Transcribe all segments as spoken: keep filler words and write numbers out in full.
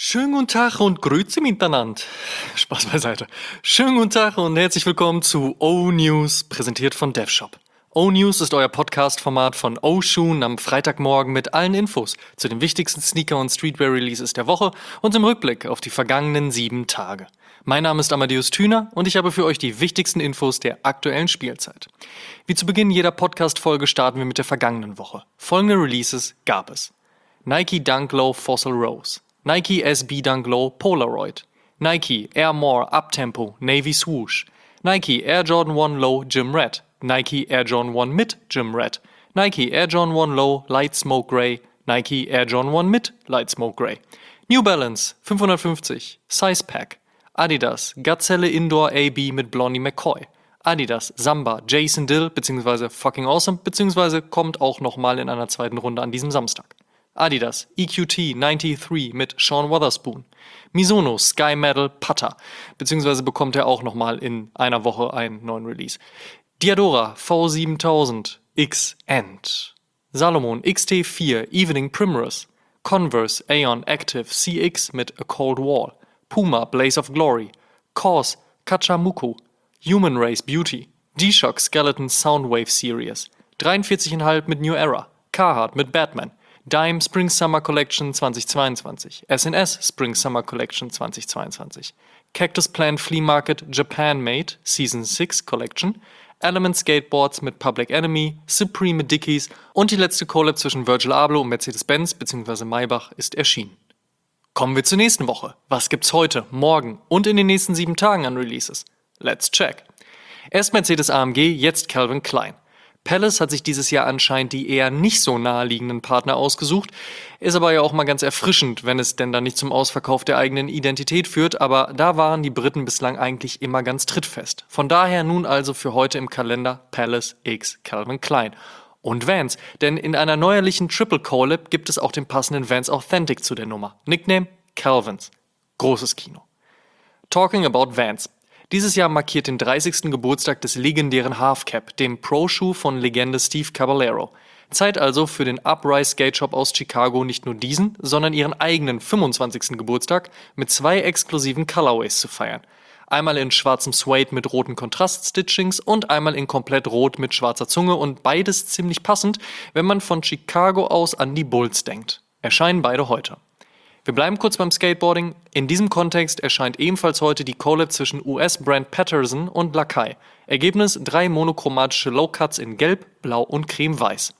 Schönen guten Tag und Grüezi miteinander. Spaß beiseite. Schönen guten Tag und herzlich willkommen zu O-News, präsentiert von DevShop. O-News ist euer Podcast-Format von O-Shoon am Freitagmorgen mit allen Infos zu den wichtigsten Sneaker- und Streetwear-Releases der Woche und im Rückblick auf die vergangenen sieben Tage. Mein Name ist Amadeus Thüner und ich habe für euch die wichtigsten Infos der aktuellen Spielzeit. Wie zu Beginn jeder Podcast-Folge starten wir mit der vergangenen Woche. Folgende Releases gab es: Nike Dunk Low Fossil Rose, Nike S B Dunk Low Polaroid, Nike Air More Uptempo Navy Swoosh, Nike Air Jordan One Low Gym Red, Nike Air Jordan One Mid Gym Red, Nike Air Jordan One Low Light Smoke Grey, Nike Air Jordan One Mid Light Smoke Grey, New Balance fünfhundertfünfzig Size Pack, Adidas Gazelle Indoor A B mit Blondie McCoy, Adidas Samba Jason Dill bzw. Fucking Awesome bzw. kommt auch nochmal in einer zweiten Runde an diesem Samstag. Adidas E Q T dreiundneunzig mit Sean Wotherspoon. Mizuno Sky Metal Putter, beziehungsweise bekommt er auch nochmal in einer Woche einen neuen Release. Diadora V siebentausend X End. Salomon X T vier Evening Primrose. Converse Aeon Active C X mit A Cold Wall. Puma Blaze of Glory. Kors Kachamuku. Human Race Beauty. G-Shock Skeleton Soundwave Series. dreiundvierzig Komma fünf mit New Era. Carhartt mit Batman. Dime Spring Summer Collection zweitausendzweiundzwanzig, S N S Spring Summer Collection zweitausendzweiundzwanzig, Cactus Plant Flea Market Japan Made Season sechs Collection, Element Skateboards mit Public Enemy, Supreme mit Dickies und die letzte Collab zwischen Virgil Abloh und Mercedes-Benz bzw. Maybach ist erschienen. Kommen wir zur nächsten Woche. Was gibt's heute, morgen und in den nächsten sieben Tagen an Releases? Let's check. Erst Mercedes A M G, jetzt Calvin Klein. Palace hat sich dieses Jahr anscheinend die eher nicht so naheliegenden Partner ausgesucht, ist aber ja auch mal ganz erfrischend, wenn es denn dann nicht zum Ausverkauf der eigenen Identität führt, aber da waren die Briten bislang eigentlich immer ganz trittfest. Von daher nun also für heute im Kalender Palace x Calvin Klein. Und Vans, denn in einer neuerlichen Triple Collab gibt es auch den passenden Vans Authentic zu der Nummer. Nickname Calvins. Großes Kino. Talking about Vans. Dieses Jahr markiert den dreißigsten Geburtstag des legendären Halfcap, dem Pro-Schuh von Legende Steve Caballero. Zeit also für den Uprise Skate Shop aus Chicago nicht nur diesen, sondern ihren eigenen fünfundzwanzigsten Geburtstag mit zwei exklusiven Colorways zu feiern. Einmal in schwarzem Suede mit roten Kontrast-Stitchings und einmal in komplett rot mit schwarzer Zunge und beides ziemlich passend, wenn man von Chicago aus an die Bulls denkt. Erscheinen beide heute. Wir bleiben kurz beim Skateboarding. In diesem Kontext erscheint ebenfalls heute die Collab zwischen U S-Brand Patterson und Lakai. Ergebnis: drei monochromatische Low-Cuts in Gelb, Blau und Creme-Weiß.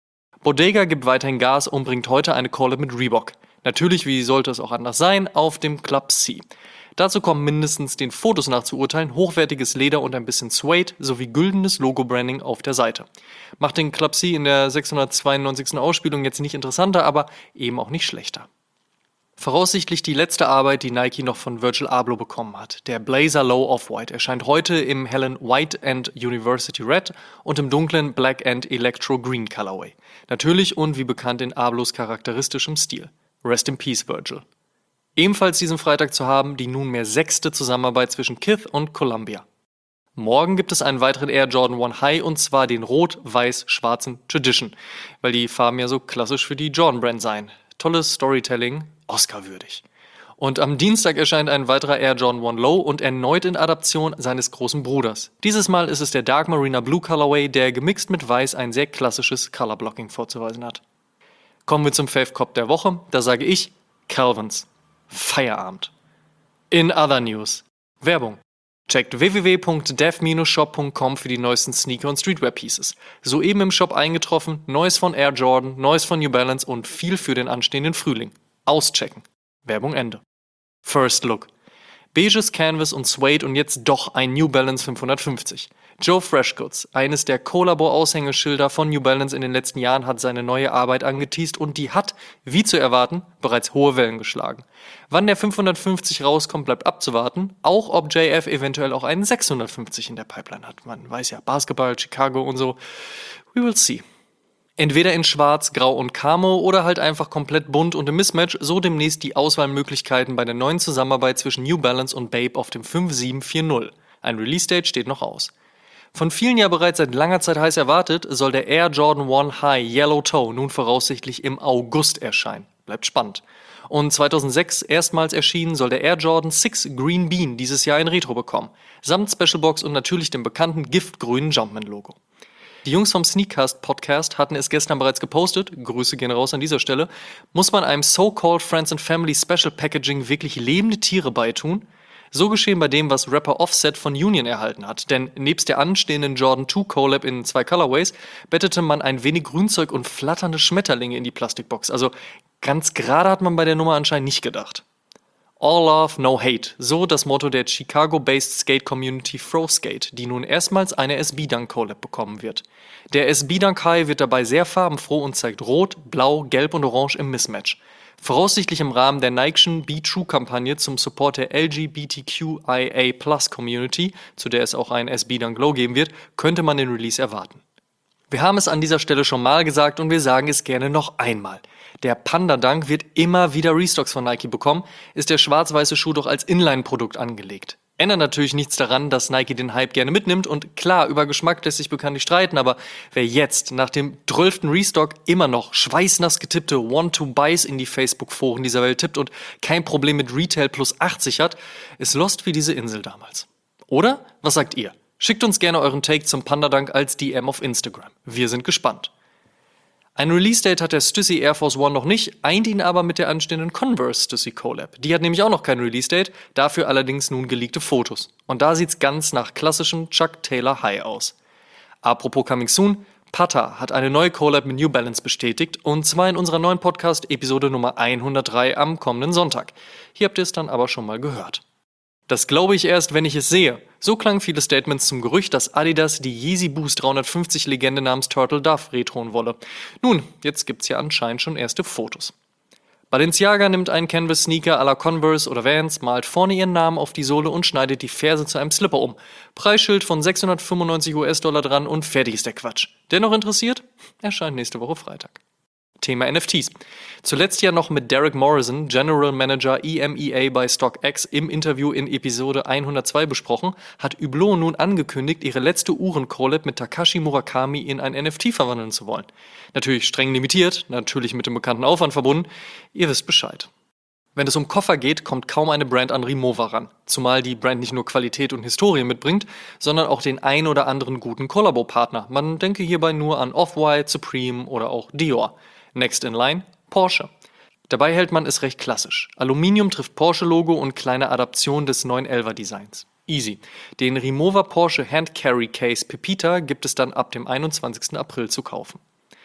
Bodega gibt weiterhin Gas und bringt heute eine Collab mit Reebok. Natürlich, wie sollte es auch anders sein, auf dem Club C. Dazu kommen mindestens den Fotos nach zu urteilen hochwertiges Leder und ein bisschen Suede sowie güldenes Logo-Branding auf der Seite. Macht den Club C in der sechshundertzweiundneunzigsten Ausspielung jetzt nicht interessanter, aber eben auch nicht schlechter. Voraussichtlich die letzte Arbeit, die Nike noch von Virgil Abloh bekommen hat. Der Blazer Low Off-White erscheint heute im hellen White and University Red und im dunklen Black and Electro Green Colorway. Natürlich und wie bekannt in Ablohs charakteristischem Stil. Rest in Peace, Virgil. Ebenfalls diesen Freitag zu haben die nunmehr sechste Zusammenarbeit zwischen Kith und Columbia. Morgen gibt es einen weiteren Air Jordan One High und zwar den rot-weiß-schwarzen Tradition, weil die Farben ja so klassisch für die Jordan Brand seien. Tolles Storytelling, Oscar-würdig. Und am Dienstag erscheint ein weiterer Air Jordan One Low und erneut in Adaption seines großen Bruders. Dieses Mal ist es der Dark Marina Blue Colorway, der gemixt mit Weiß ein sehr klassisches Colorblocking vorzuweisen hat. Kommen wir zum Fave Cop der Woche, da sage ich Calvins. Feierabend. In other news. Werbung. Checkt w w w punkt dev shop punkt com für die neuesten Sneaker- und Streetwear-Pieces. Soeben im Shop eingetroffen, Neues von Air Jordan, Neues von New Balance und viel für den anstehenden Frühling. Auschecken. Werbung Ende. First Look. Beiges Canvas und Suede und jetzt doch ein New Balance fünfhundertfünfzig. Joe Freshgoods, eines der Collabo-Aushängeschilder von New Balance in den letzten Jahren, hat seine neue Arbeit angeteast und die hat, wie zu erwarten, bereits hohe Wellen geschlagen. Wann der fünfhundertfünfzig rauskommt, bleibt abzuwarten, auch ob J F eventuell auch einen sechshundertfünfzig in der Pipeline hat. Man weiß ja, Basketball, Chicago und so. We will see. Entweder in Schwarz, Grau und Camo oder halt einfach komplett bunt und im Mismatch, so demnächst die Auswahlmöglichkeiten bei der neuen Zusammenarbeit zwischen New Balance und Bape auf dem fünf sieben vier null. Ein Release-Date steht noch aus. Von vielen ja bereits seit langer Zeit heiß erwartet, soll der Air Jordan One High Yellow Toe nun voraussichtlich im August erscheinen. Bleibt spannend. Und zweitausendsechs erstmals erschienen soll der Air Jordan sechs Green Bean dieses Jahr ein Retro bekommen, samt Specialbox und natürlich dem bekannten giftgrünen Jumpman-Logo. Die Jungs vom Sneakcast Podcast hatten es gestern bereits gepostet, Grüße gehen raus an dieser Stelle, muss man einem So-Called Friends and Family Special Packaging wirklich lebende Tiere beitun? So geschehen bei dem, was Rapper Offset von Union erhalten hat, denn nebst der anstehenden Jordan zwei Collab in zwei Colorways bettete man ein wenig Grünzeug und flatternde Schmetterlinge in die Plastikbox, also ganz gerade hat man bei der Nummer anscheinend nicht gedacht. All Love, No Hate, so das Motto der Chicago-based Skate-Community Froskate, die nun erstmals eine S B-Dunk-Collab bekommen wird. Der S B-Dunk High wird dabei sehr farbenfroh und zeigt Rot, Blau, Gelb und Orange im Mismatch. Voraussichtlich im Rahmen der Nike'schen Be True-Kampagne zum Support der L G B T Q I A Plus Community, zu der es auch ein S B-Dunk Glow geben wird, könnte man den Release erwarten. Wir haben es an dieser Stelle schon mal gesagt und wir sagen es gerne noch einmal. Der Panda Dunk wird immer wieder Restocks von Nike bekommen, ist der schwarz-weiße Schuh doch als Inline-Produkt angelegt. Ändert natürlich nichts daran, dass Nike den Hype gerne mitnimmt und klar, über Geschmack lässt sich bekanntlich streiten, aber wer jetzt nach dem zwölften Restock immer noch schweißnass getippte Want-to-Buys in die Facebook-Foren dieser Welt tippt und kein Problem mit Retail plus achtzig hat, ist lost wie diese Insel damals. Oder? Was sagt ihr? Schickt uns gerne euren Take zum Panda Dunk als D M auf Instagram. Wir sind gespannt. Ein Release-Date hat der Stussy Air Force One noch nicht, eint ihn aber mit der anstehenden Converse Stussy Collab. Die hat nämlich auch noch kein Release-Date, dafür allerdings nun geleakte Fotos. Und da sieht's ganz nach klassischem Chuck Taylor High aus. Apropos Coming Soon, Pata hat eine neue Collab mit New Balance bestätigt, und zwar in unserer neuen Podcast-Episode Nummer hundertdrei am kommenden Sonntag. Hier habt ihr es dann aber schon mal gehört. Das glaube ich erst, wenn ich es sehe. So klangen viele Statements zum Gerücht, dass Adidas die Yeezy Boost dreihundertfünfzig Legende namens Turtle Dove retroen wolle. Nun, jetzt gibt's ja anscheinend schon erste Fotos. Balenciaga nimmt einen Canvas-Sneaker à la Converse oder Vans, malt vorne ihren Namen auf die Sohle und schneidet die Ferse zu einem Slipper um. Preisschild von sechshundertfünfundneunzig US-Dollar dran und fertig ist der Quatsch. Dennoch interessiert? Erscheint nächste Woche Freitag. Thema N F Ts. Zuletzt ja noch mit Derek Morrison, General Manager E M E A bei StockX, im Interview in Episode hundertzwei besprochen, hat Hublot nun angekündigt, ihre letzte Uhren-Collab mit Takashi Murakami in ein N F T verwandeln zu wollen. Natürlich streng limitiert, natürlich mit dem bekannten Aufwand verbunden. Ihr wisst Bescheid. Wenn es um Koffer geht, kommt kaum eine Brand an Rimowa ran. Zumal die Brand nicht nur Qualität und Historie mitbringt, sondern auch den ein oder anderen guten Kollabo-Partner. Man denke hierbei nur an Off-White, Supreme oder auch Dior. Next in line, Porsche. Dabei hält man es recht klassisch. Aluminium trifft Porsche-Logo und kleine Adaption des neun elfer Designs. Easy. Den Rimowa Porsche Hand Carry Case Pepita gibt es dann ab dem einundzwanzigsten April zu kaufen.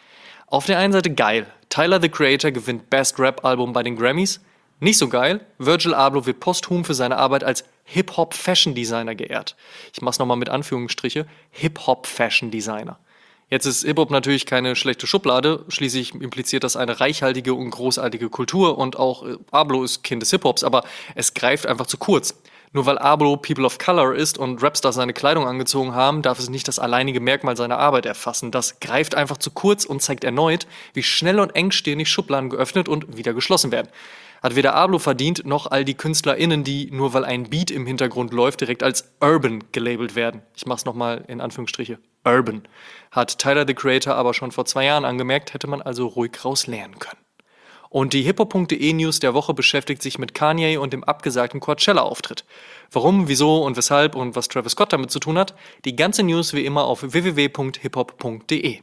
Auf der einen Seite geil. Tyler, the Creator, gewinnt Best Rap Album bei den Grammys. Nicht so geil. Virgil Abloh wird posthum für seine Arbeit als Hip-Hop-Fashion-Designer geehrt. Ich mach's nochmal mit Anführungsstriche. Hip-Hop-Fashion-Designer. Jetzt ist Hip-Hop natürlich keine schlechte Schublade, schließlich impliziert das eine reichhaltige und großartige Kultur und auch äh, Abloh ist Kind des Hip-Hops, aber es greift einfach zu kurz. Nur weil Abloh People of Color ist und Rapstars seine Kleidung angezogen haben, darf es nicht das alleinige Merkmal seiner Arbeit erfassen. Das greift einfach zu kurz und zeigt erneut, wie schnell und engstirnig Schubladen geöffnet und wieder geschlossen werden. Hat weder Abloh verdient, noch all die KünstlerInnen, die, nur weil ein Beat im Hintergrund läuft, direkt als Urban gelabelt werden. Ich mach's nochmal in Anführungsstriche. Urban. Hat Tyler, the Creator, aber schon vor zwei Jahren angemerkt, hätte man also ruhig raus lernen können. Und die hiphop punkt de News der Woche beschäftigt sich mit Kanye und dem abgesagten Coachella-Auftritt. Warum, wieso und weshalb und was Travis Scott damit zu tun hat, die ganze News wie immer auf w w w punkt hiphop punkt de.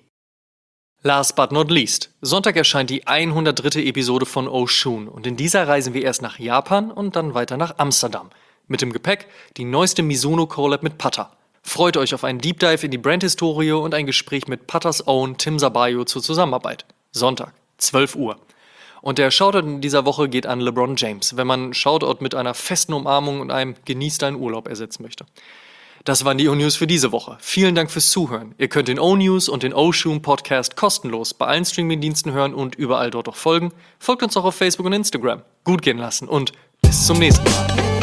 Last but not least. Sonntag erscheint die hundertdritte Episode von Oshun und in dieser reisen wir erst nach Japan und dann weiter nach Amsterdam. Mit dem Gepäck die neueste Mizuno-Collab mit Pata. Freut euch auf einen Deep Dive in die Brandhistorie und ein Gespräch mit Patas Own Tim Sabayo zur Zusammenarbeit. Sonntag, zwölf Uhr. Und der Shoutout in dieser Woche geht an LeBron James, wenn man Shoutout mit einer festen Umarmung und einem Genieß deinen Urlaub ersetzen möchte. Das waren die O-News für diese Woche. Vielen Dank fürs Zuhören. Ihr könnt den O-News und den Oshun Podcast kostenlos bei allen Streamingdiensten hören und überall dort auch folgen. Folgt uns auch auf Facebook und Instagram. Gut gehen lassen und bis zum nächsten Mal.